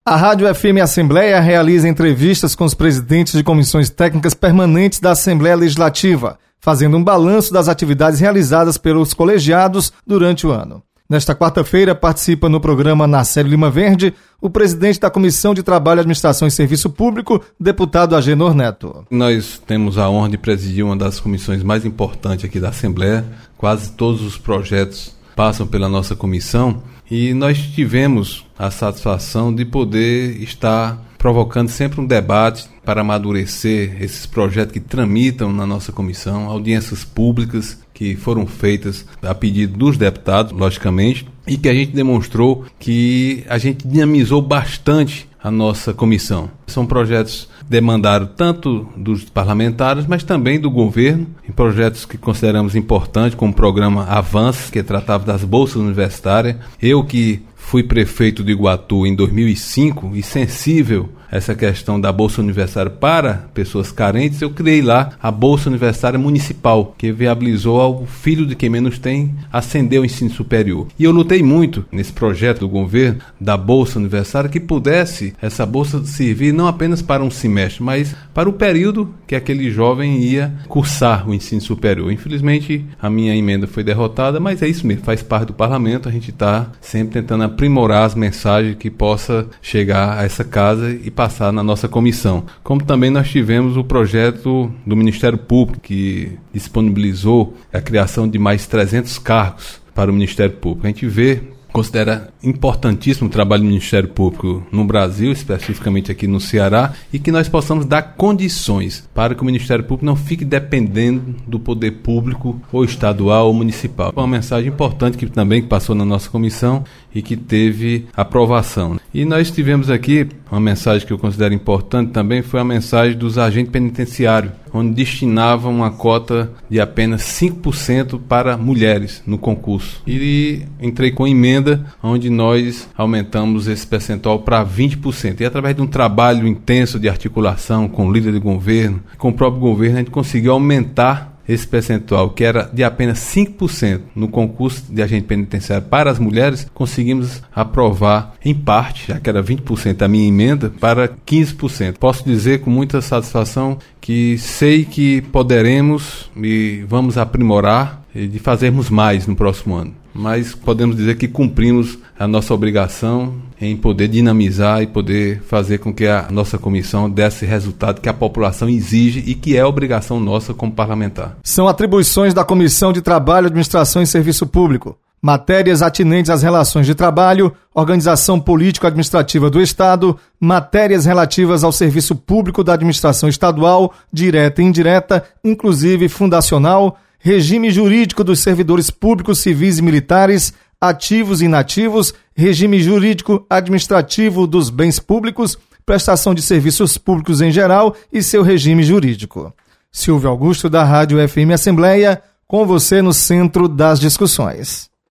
A Rádio FM Assembleia realiza entrevistas com os presidentes de comissões técnicas permanentes da Assembleia Legislativa, fazendo um balanço das atividades realizadas pelos colegiados durante o ano. Nesta quarta-feira, participa no programa Nacélio Lima Verde o presidente da Comissão de Trabalho, Administração e Serviço Público, deputado Agenor Neto. Nós temos a honra de presidir uma das comissões mais importantes aqui da Assembleia. Quase todos os projetos passam pela nossa comissão e nós tivemos a satisfação de poder estar provocando sempre um debate para amadurecer esses projetos que tramitam na nossa comissão, audiências públicas que foram feitas a pedido dos deputados, logicamente, e que a gente demonstrou que a gente dinamizou bastante a nossa comissão. São projetos demandados tanto dos parlamentares, mas também do governo, em projetos que consideramos importantes, como o programa Avanço, que tratava das bolsas universitárias. Eu que fui prefeito de Iguatu em 2005 e sensível a essa questão da Bolsa Universitária para pessoas carentes, eu criei lá a Bolsa Universitária Municipal, que viabilizou ao filho de quem menos tem ascender ao ensino superior. E eu lutei muito nesse projeto do governo da Bolsa Universitária que pudesse essa bolsa servir não apenas para um semestre, mas para o período que aquele jovem ia cursar o ensino superior. Infelizmente, a minha emenda foi derrotada, mas é isso mesmo, faz parte do parlamento, a gente está sempre tentando aprimorar as mensagens que possa chegar a essa casa e passar na nossa comissão. Como também nós tivemos o projeto do Ministério Público, que disponibilizou a criação de mais 300 cargos para o Ministério Público. A gente considera importantíssimo o trabalho do Ministério Público no Brasil, especificamente aqui no Ceará, e que nós possamos dar condições para que o Ministério Público não fique dependendo do poder público ou estadual ou municipal. Uma mensagem importante que também passou na nossa comissão e que teve aprovação. E nós tivemos aqui uma mensagem que eu considero importante também, foi a mensagem dos agentes penitenciários, onde destinavam uma cota de apenas 5% para mulheres no concurso. E entrei com emenda, onde nós aumentamos esse percentual para 20%. E através de um trabalho intenso de articulação com o líder de governo, com o próprio governo, a gente conseguiu aumentar esse percentual, que era de apenas 5% no concurso de agente penitenciário para as mulheres, conseguimos aprovar em parte, já que era 20% a minha emenda, para 15%. Posso dizer com muita satisfação que sei que poderemos e vamos aprimorar e de fazermos mais no próximo ano. Mas podemos dizer que cumprimos a nossa obrigação em poder dinamizar e poder fazer com que a nossa comissão desse resultado que a população exige e que é obrigação nossa como parlamentar. São atribuições da Comissão de Trabalho, Administração e Serviço Público. Matérias atinentes às relações de trabalho, organização político-administrativa do Estado, matérias relativas ao serviço público da administração estadual, direta e indireta, inclusive fundacional, regime jurídico dos servidores públicos, civis e militares, ativos e inativos, regime jurídico administrativo dos bens públicos, prestação de serviços públicos em geral e seu regime jurídico. Silvio Augusto, da Rádio FM Assembleia, com você no centro das discussões.